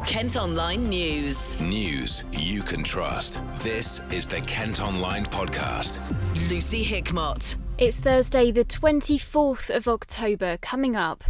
Kent Online News. News you can trust. This is the Kent Online Podcast. Lucy Hickmott. It's Thursday, the 24th of October. Coming up,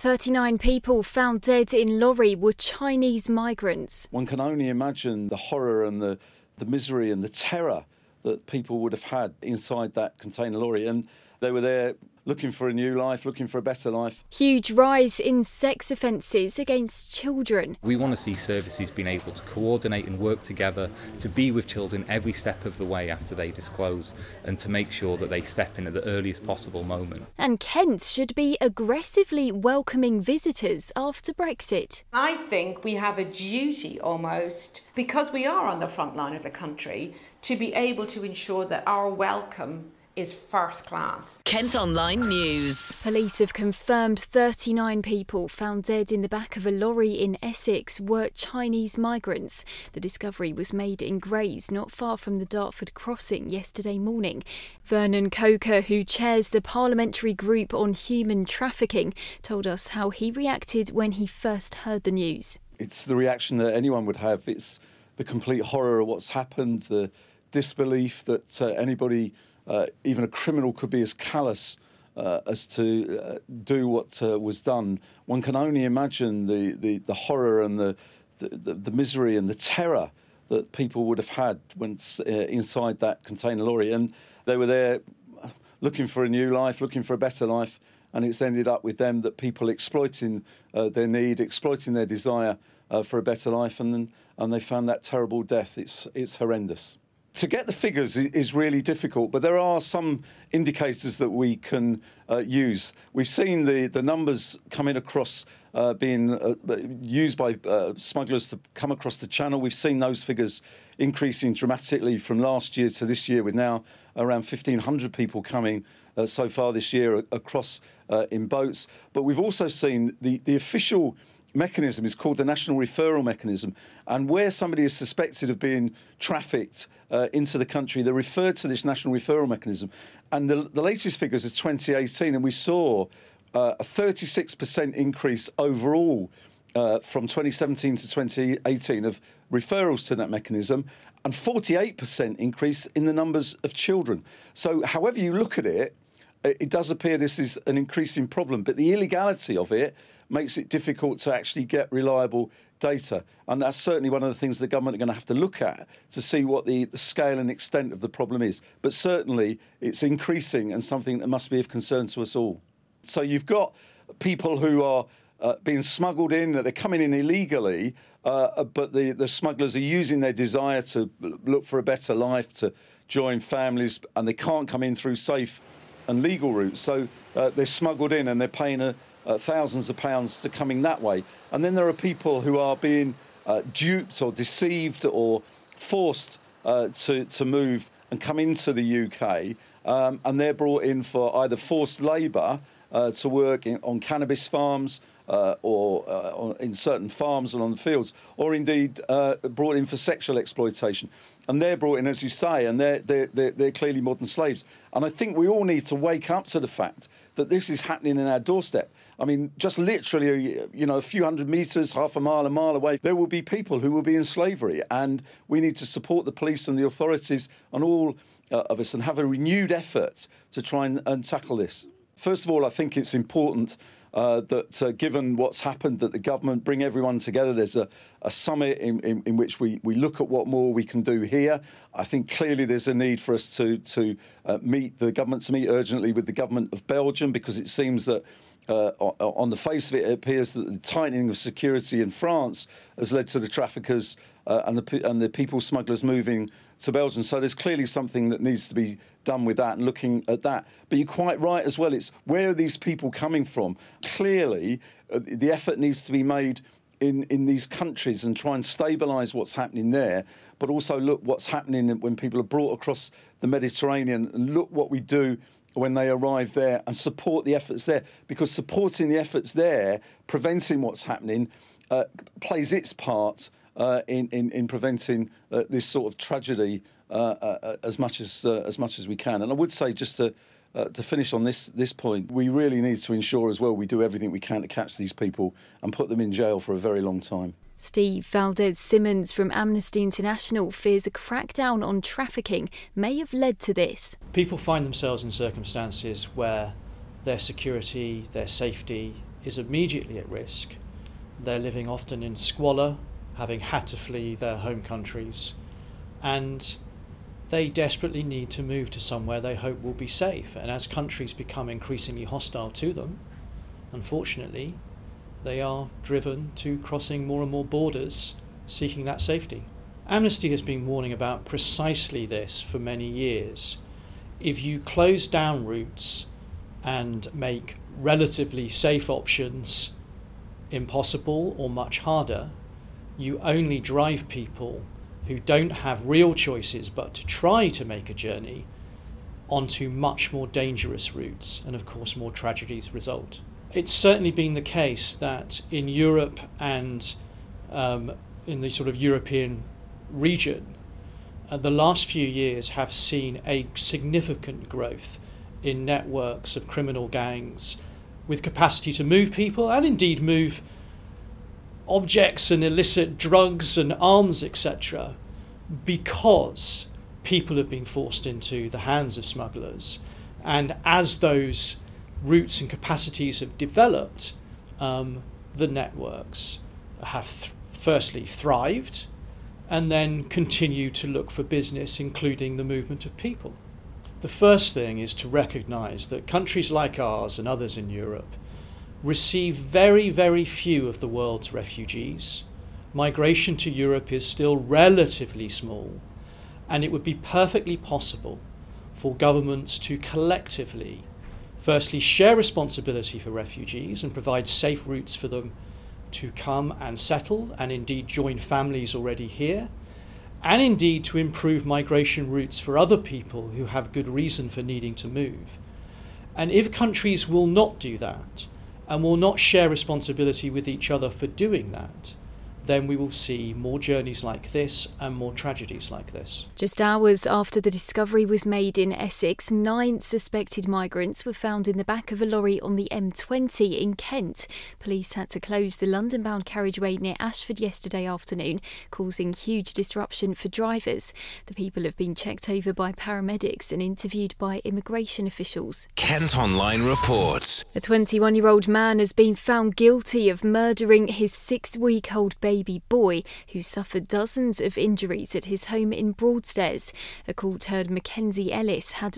39 people found dead in lorry were Chinese migrants. One can only imagine the horror and the misery and the terror that people would have had inside that container lorry. And they were there looking for a new life, looking for a better life. Huge rise in sex offences against children. We want to see services being able to coordinate and work together to be with children every step of the way after they disclose and to make sure that they step in at the earliest possible moment. And Kent should be aggressively welcoming visitors after Brexit. I think we have a duty almost, because we are on the front line of the country, to be able to ensure that our welcome is first class. Kent Online News. Police have confirmed 39 people found dead in the back of a lorry in Essex were Chinese migrants. The discovery was made in Grays, not far from the Dartford crossing, yesterday morning. Vernon Coker, who chairs the Parliamentary Group on Human Trafficking, told us how he reacted when he first heard the news. It's the reaction that anyone would have. It's the complete horror of what's happened, the disbelief that anybody, even a criminal, could be as callous as to do what was done. One can only imagine the horror and the misery and the terror that people would have had when inside that container lorry. And they were there looking for a new life, looking for a better life, and it's ended up with them, that people exploiting their need, exploiting their desire for a better life, and they found that terrible death. It's horrendous. To get the figures is really difficult, but there are some indicators that we can use. We've seen the numbers coming across being used by smugglers to come across the channel. We've seen those figures increasing dramatically from last year to this year, with now around 1,500 people coming so far this year across in boats. But we've also seen the official mechanism is called the National Referral Mechanism, and where somebody is suspected of being trafficked into the country, they're referred to this National Referral Mechanism. And the latest figures is 2018, and we saw a 36% increase overall from 2017 to 2018 of referrals to that mechanism, and 48% increase in the numbers of children. So however you look at it, it does appear this is an increasing problem, but the illegality of it makes it difficult to actually get reliable data. And that's certainly one of the things the government are going to have to look at to see what the scale and extent of the problem is. But certainly it's increasing and something that must be of concern to us all. So you've got people who are being smuggled in, they're coming in illegally, but the smugglers are using their desire to look for a better life, to join families, and they can't come in through safe and legal routes. So they're smuggled in and they're paying thousands of pounds to coming that way. And then there are people who are being duped or deceived or forced to move and come into the UK, and they're brought in for either forced labour to work on cannabis farms or in certain farms and on the fields, or indeed brought in for sexual exploitation. And they're brought in, as you say, and they're clearly modern slaves. And I think we all need to wake up to the fact that this is happening in our doorstep. I mean, just literally, a few hundred metres, half a mile away, there will be people who will be in slavery. And we need to support the police and the authorities and all of us and have a renewed effort to try and tackle this. First of all, I think it's important that given what's happened, that the government bring everyone together. There's a summit in which we look at what more we can do here. I think clearly there's a need for us to meet urgently with the government of Belgium, because it seems that on the face of it, it appears that the tightening of security in France has led to the traffickers and the people smugglers moving to Belgium. So there's clearly something that needs to be done with that and looking at that. But you're quite right as well. It's where are these people coming from? Clearly, the effort needs to be made in these countries and try and stabilise what's happening there, but also look what's happening when people are brought across the Mediterranean, and look what we do when they arrive there and support the efforts there, because supporting the efforts there, preventing what's happening, plays its part in preventing this sort of tragedy as much as we can. And I would say, just to finish on this point, we really need to ensure as well we do everything we can to catch these people and put them in jail for a very long time. Steve Valdez-Simmons from Amnesty International fears a crackdown on trafficking may have led to this. People find themselves in circumstances where their security, their safety is immediately at risk. They're living often in squalor, having had to flee their home countries, and they desperately need to move to somewhere they hope will be safe. And as countries become increasingly hostile to them, unfortunately, they are driven to crossing more and more borders, seeking that safety. Amnesty has been warning about precisely this for many years. If you close down routes and make relatively safe options impossible or much harder, you only drive people who don't have real choices but to try to make a journey onto much more dangerous routes, and of course more tragedies result. It's certainly been the case that in Europe and in the sort of European region, the last few years have seen a significant growth in networks of criminal gangs with capacity to move people and indeed move objects and illicit drugs and arms, etc., because people have been forced into the hands of smugglers. And as those routes and capacities have developed, the networks have firstly thrived and then continue to look for business, including the movement of people. The first thing is to recognise that countries like ours and others in Europe receive very, very few of the world's refugees. Migration to Europe is still relatively small, and it would be perfectly possible for governments to collectively firstly share responsibility for refugees and provide safe routes for them to come and settle and indeed join families already here, and indeed to improve migration routes for other people who have good reason for needing to move. And if countries will not do that and will not share responsibility with each other for doing that, then we will see more journeys like this and more tragedies like this. Just hours after the discovery was made in Essex, 9 suspected migrants were found in the back of a lorry on the M20 in Kent. Police had to close the London-bound carriageway near Ashford yesterday afternoon, causing huge disruption for drivers. The people have been checked over by paramedics and interviewed by immigration officials. Kent Online reports. A 21-year-old man has been found guilty of murdering his 6-week-old baby boy, who suffered dozens of injuries at his home in Broadstairs. A court heard Mackenzie Ellis had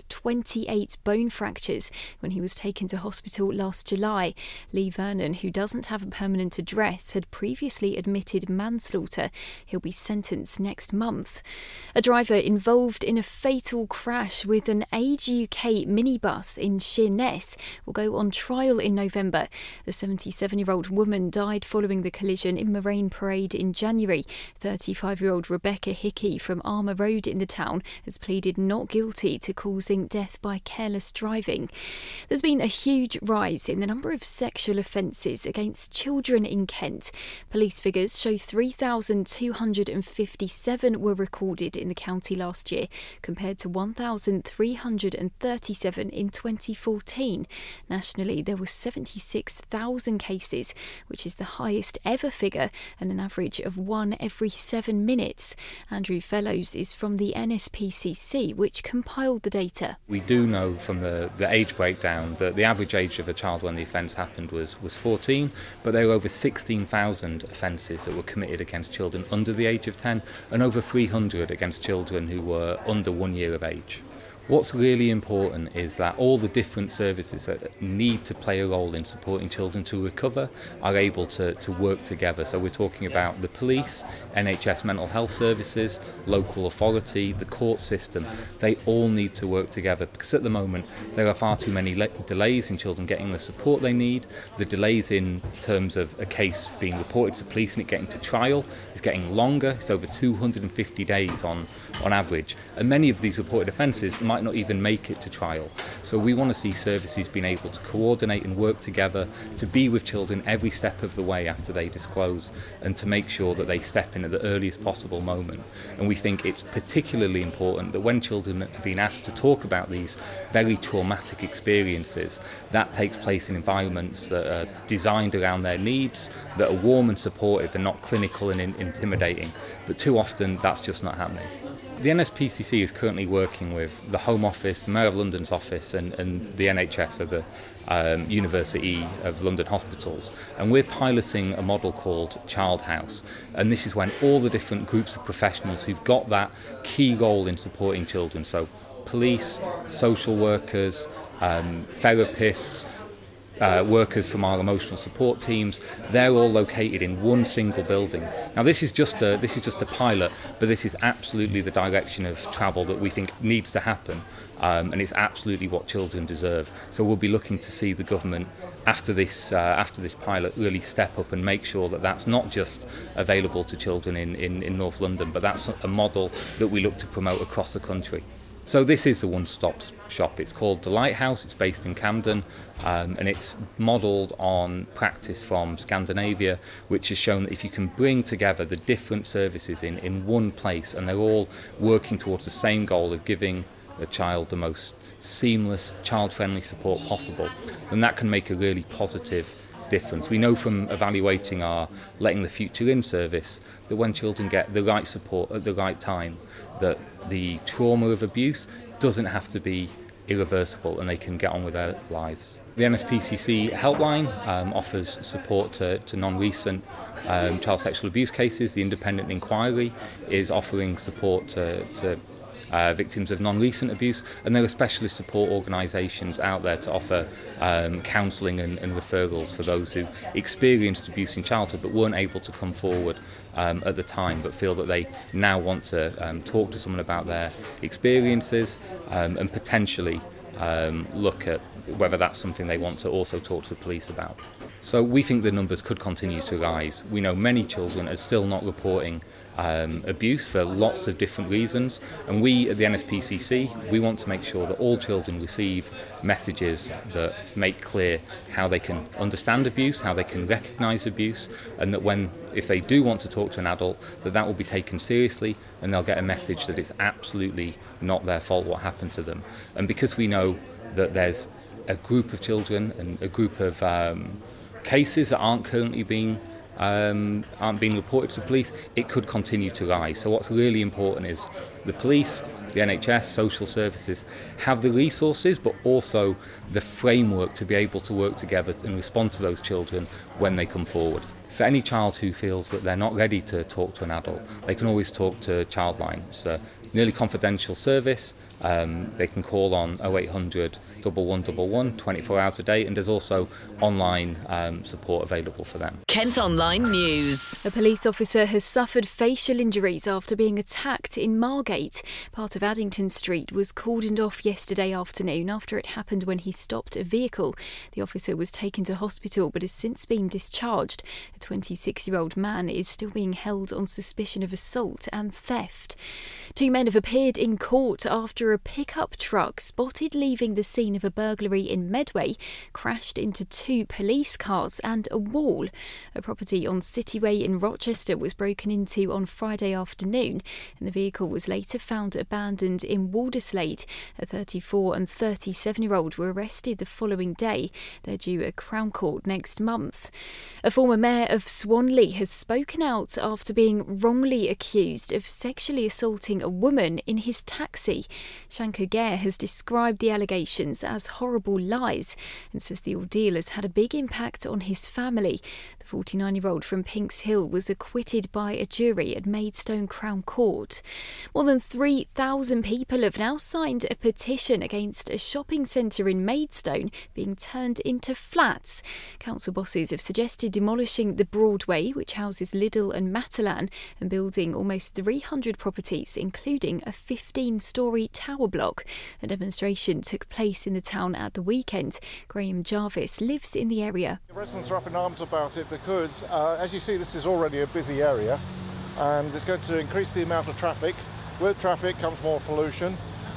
28 bone fractures when he was taken to hospital last July. Lee Vernon, who doesn't have a permanent address, had previously admitted manslaughter. He'll be sentenced next month. A driver involved in a fatal crash with an Age UK minibus in Sheerness will go on trial in November. The 77-year-old woman died following the collision in Moraine Parade in January. 35-year-old Rebecca Hickey from Armour Road in the town has pleaded not guilty to causing death by careless driving. There's been a huge rise in the number of sexual offences against children in Kent. Police figures show 3,257 were recorded in the county last year, compared to 1,337 in 2014. Nationally, there were 76,000 cases, which is the highest ever figure, and an average of 1 every 7 minutes. Andrew Fellows is from the NSPCC, which compiled the data. We do know from the age breakdown that the average age of a child when the offence happened was 14, but there were over 16,000 offences that were committed against children under the age of 10 and over 300 against children who were under 1 year of age. What's really important is that all the different services that need to play a role in supporting children to recover are able to work together. So we're talking about the police, NHS mental health services, local authority, the court system. They all need to work together, because at the moment there are far too many delays in children getting the support they need. The delays in terms of a case being reported to police and it getting to trial is getting longer. It's over 250 days on average. And many of these reported offences might might not even make it to trial. So we want to see services being able to coordinate and work together to be with children every step of the way after they disclose, and to make sure that they step in at the earliest possible moment. And we think it's particularly important that when children are being asked to talk about these very traumatic experiences, that takes place in environments that are designed around their needs, that are warm and supportive and not clinical and intimidating. But too often that's just not happening. The NSPCC is currently working with the Home Office, the Mayor of London's office and the NHS, of the University of London Hospitals, and we're piloting a model called Child House, and this is when all the different groups of professionals who've got that key role in supporting children, so police, social workers, therapists, workers from our emotional support teams, they're all located in one single building. Now this is just a pilot, but this is absolutely the direction of travel that we think needs to happen, and it's absolutely what children deserve. So we'll be looking to see the government after this pilot really step up and make sure that that's not just available to children in North London, but that's a model that we look to promote across the country. So this is a one-stop shop. It's called The Lighthouse. It's based in Camden, and it's modelled on practice from Scandinavia, which has shown that if you can bring together the different services in one place, and they're all working towards the same goal of giving a child the most seamless, child-friendly support possible, then that can make a really positive difference. We know from evaluating our Letting the Future In service that when children get the right support at the right time, that the trauma of abuse doesn't have to be irreversible and they can get on with their lives. The NSPCC helpline offers support to non-recent child sexual abuse cases. The Independent Inquiry is offering support to victims of non-recent abuse, and there are specialist support organisations out there to offer counselling and referrals for those who experienced abuse in childhood but weren't able to come forward at the time, but feel that they now want to talk to someone about their experiences and potentially look at whether that's something they want to also talk to the police about. So we think the numbers could continue to rise. We know many children are still not reporting abuse for lots of different reasons, and we at the NSPCC, we want to make sure that all children receive messages that make clear how they can understand abuse, how they can recognise abuse, and that if they do want to talk to an adult, that will be taken seriously and they'll get a message that it's absolutely not their fault what happened to them. And because we know that there's a group of children and a group of cases that aren't currently being reported to police, it could continue to rise. So what's really important is the police, the NHS, social services have the resources but also the framework to be able to work together and respond to those children when they come forward. For any child who feels that they're not ready to talk to an adult, they can always talk to Childline. It's a nearly confidential service. They can call on 0800 1111 24 hours a day, and there's also online support available for them. Kent Online News. A police officer has suffered facial injuries after being attacked in Margate. Part of Addington Street was cordoned off yesterday afternoon after it happened when he stopped a vehicle. The officer was taken to hospital but has since been discharged. A 26-year-old man is still being held on suspicion of assault and theft. 2 men have appeared in court after a pickup truck spotted leaving the scene of a burglary in Medway crashed into 2 police cars and a wall. A property on Cityway in Rochester was broken into on Friday afternoon, and the vehicle was later found abandoned in Walderslade. A 34 and 37-year-old were arrested the following day. They're due at Crown Court next month. A former mayor of Swanley has spoken out after being wrongly accused of sexually assaulting a woman in his taxi. Shankar Gair has described the allegations as horrible lies and says the ordeal has had a big impact on his family. The 49-year-old from Pinks Hill was acquitted by a jury at Maidstone Crown Court. More than 3,000 people have now signed a petition against a shopping centre in Maidstone being turned into flats. Council bosses have suggested demolishing the Broadway, which houses Lidl and Matalan, and building almost 300 properties, including a 15-storey tower block. A demonstration took place in the town at the weekend. Graham Jarvis lives in the area. The residents are up in arms about it because, as you see, this is already a busy area and it's going to increase the amount of traffic. With traffic comes more pollution,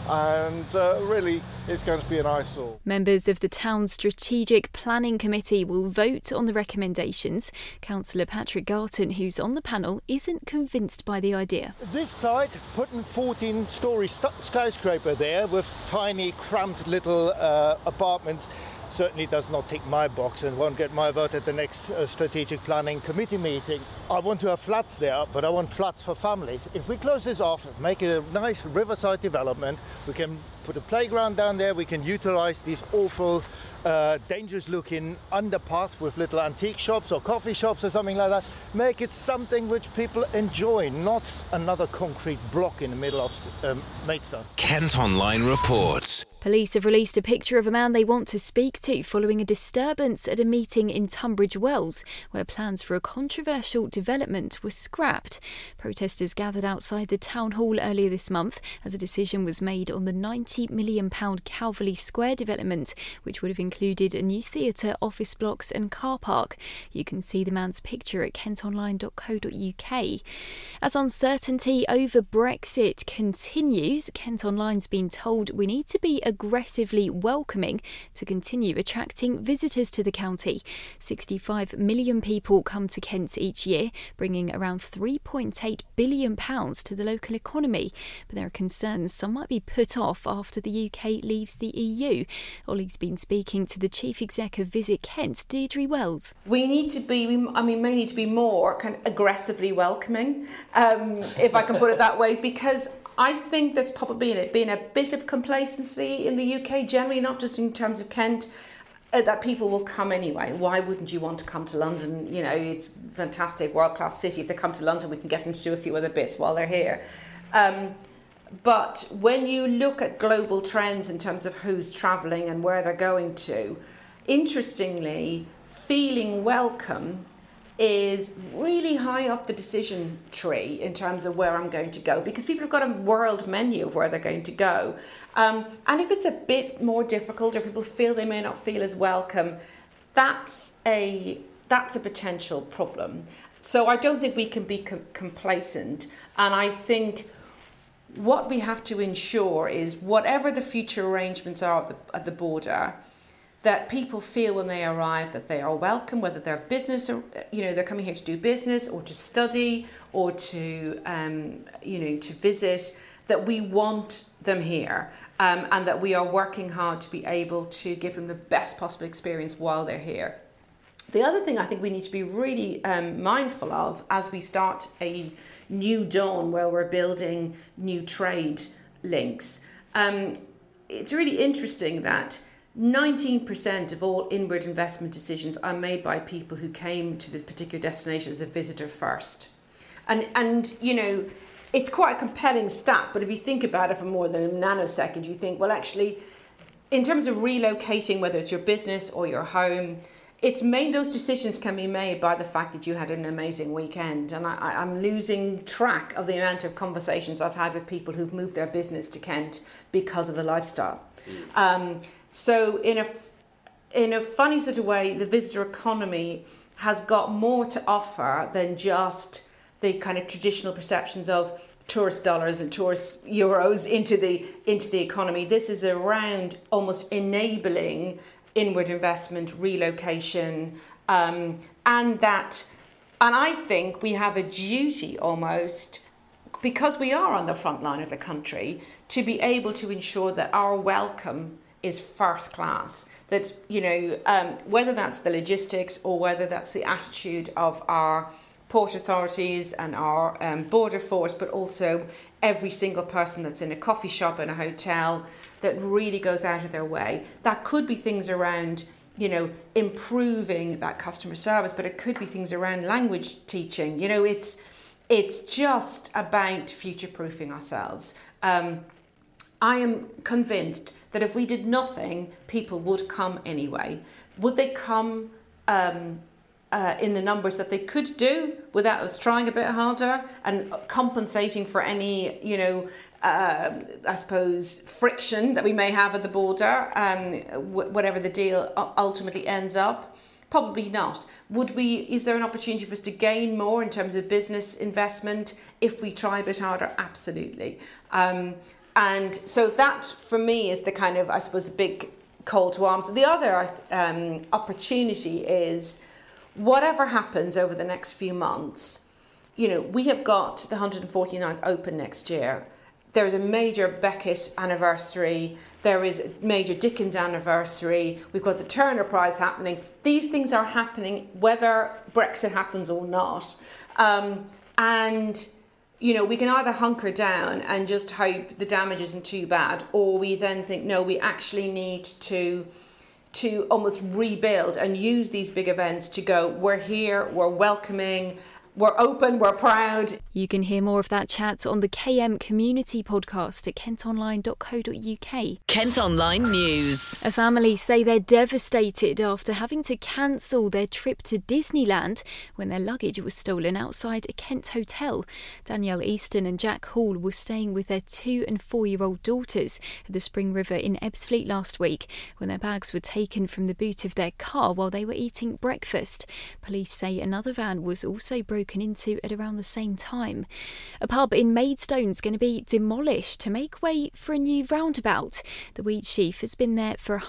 and really it's going to be an eyesore. Members of the town's Strategic Planning Committee will vote on the recommendations. Councillor Patrick Garton, who's on the panel, isn't convinced by the idea. This site, putting 14-storey skyscraper there with tiny, cramped little apartments, certainly does not tick my box and won't get my vote at the next Strategic Planning Committee meeting. I want to have flats there, but I want flats for families. If we close this off, make a nice riverside development, we can put a playground down there, we can utilise these awful, dangerous-looking underpaths with little antique shops or coffee shops or something like that. Make it something which people enjoy, not another concrete block in the middle of Maidstone. Kent Online reports. Police have released a picture of a man they want to speak to following a disturbance at a meeting in Tunbridge Wells, where plans for a controversial development were scrapped. Protesters gathered outside the town hall earlier this month as a decision was made on the £90 million Calverley Square development, which would have included a new theatre, office blocks and car park. You can see the man's picture at kentonline.co.uk. As uncertainty over Brexit continues, Kent Online's been told we need to be aggressively welcoming to continue attracting visitors to the county. 65 million people come to Kent each year, bringing around £3.8 billion to the local economy. But there are concerns some might be put off after the UK leaves the EU. Ollie's been speaking to the Chief Exec of Visit Kent, Deirdre Wells. We need to be, may need to be more kind of aggressively welcoming, if I can put it that way, because I think there's probably been a bit of complacency in the UK generally, not just in terms of Kent, that people will come anyway. Why wouldn't you want to come to London? You know, it's a fantastic, world-class city. If they come to London, we can get them to do a few other bits while they're here. But when you look at global trends in terms of who's travelling and where they're going to, interestingly, feeling welcome is really high up the decision tree in terms of where I'm going to go, because people have got a world menu of where they're going to go. And if it's a bit more difficult or people feel they may not feel as welcome, that's a potential problem. So I don't think we can be complacent. And I think what we have to ensure is whatever the future arrangements are at the border, that people feel when they arrive that they are welcome, whether they're business or, they're coming here to do business or to study or to, to visit, that we want them here, and that we are working hard to be able to give them the best possible experience while they're here. The other thing I think we need to be really mindful of as we start a new dawn where we're building new trade links, it's really interesting that 19% of all inward investment decisions are made by people who came to the particular destination as a visitor first. And it's quite a compelling stat, but if you think about it for more than a nanosecond, you think, well, actually, in terms of relocating, whether it's your business or your home, those decisions can be made by the fact that you had an amazing weekend. And I'm losing track of the amount of conversations I've had with people who've moved their business to Kent because of the lifestyle. So in a funny sort of way, the visitor economy has got more to offer than just the kind of traditional perceptions of tourist dollars and tourist euros into the economy. This is around almost enabling inward investment, relocation, and I think we have a duty almost, because we are on the front line of the country, to be able to ensure that our welcome is first class. That, whether that's the logistics or whether that's the attitude of our port authorities and our border force, but also every single person that's in a coffee shop and a hotel that really goes out of their way. That could be things around, improving that customer service, but it could be things around language teaching. It's just about future-proofing ourselves. I am convinced that if we did nothing, people would come anyway. Would they come in the numbers that they could do without us trying a bit harder and compensating for any, I suppose, friction that we may have at the border, whatever the deal ultimately ends up? Probably not. Is there an opportunity for us to gain more in terms of business investment if we try a bit harder? Absolutely. And so that, for me, is the kind of, I suppose, the big call to arms. The other opportunity is, whatever happens over the next few months, we have got the 149th Open next year. There is a major Beckett anniversary. There is a major Dickens anniversary. We've got the Turner Prize happening. These things are happening whether Brexit happens or not. We can either hunker down and just hope the damage isn't too bad, or we then think, no, we actually need to almost rebuild and use these big events to go, we're here, we're welcoming, we're open, we're proud. You can hear more of that chat on the KM Community Podcast at kentonline.co.uk. Kent Online News. A family say they're devastated after having to cancel their trip to Disneyland when their luggage was stolen outside a Kent hotel. Danielle Easton and Jack Hall were staying with their 2- and 4-year-old daughters at the Spring River in Ebbsfleet last week when their bags were taken from the boot of their car while they were eating breakfast. Police say another van was also broken into at around the same time. A pub in Maidstone's going to be demolished to make way for a new roundabout. The Wheatsheaf has been there for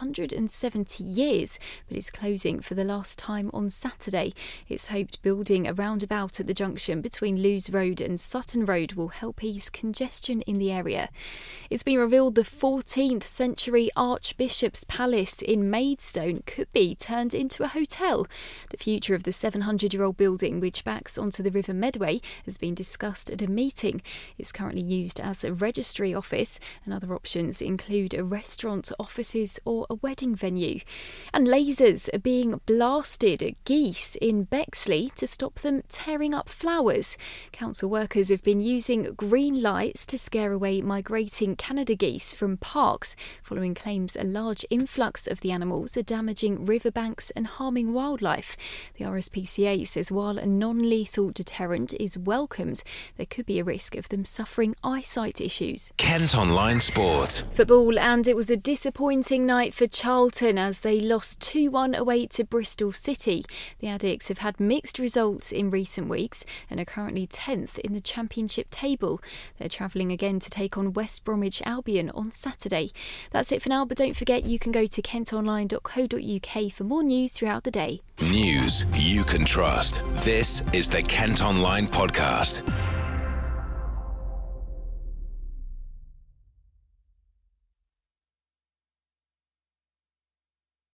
170 years, but is closing for the last time on Saturday. It's hoped building a roundabout at the junction between Lewes Road and Sutton Road will help ease congestion in the area. It's been revealed the 14th century Archbishop's Palace in Maidstone could be turned into a hotel. The future of the 700-year-old building, which backs onto the River Medway, has been discussed at a meeting. It's currently used as a registry office, and other options include a restaurant, offices or a wedding venue. And lasers are being blasted at geese in Bexley to stop them tearing up flowers. Council workers have been using green lights to scare away migrating Canada geese from parks, following claims a large influx of the animals are damaging riverbanks and harming wildlife. The RSPCA says while a non-lethal deterrent is welcomed, there could be a risk of them suffering eyesight issues. Kent Online Sport. Football, and it was a disappointing night for Charlton as they lost 2-1 away to Bristol City. The Addicts have had mixed results in recent weeks and are currently 10th in the Championship table. They're travelling again to take on West Bromwich Albion on Saturday. That's it for now, but don't forget you can go to kentonline.co.uk for more news throughout the day. News you can trust. This is the Kent Online Podcast.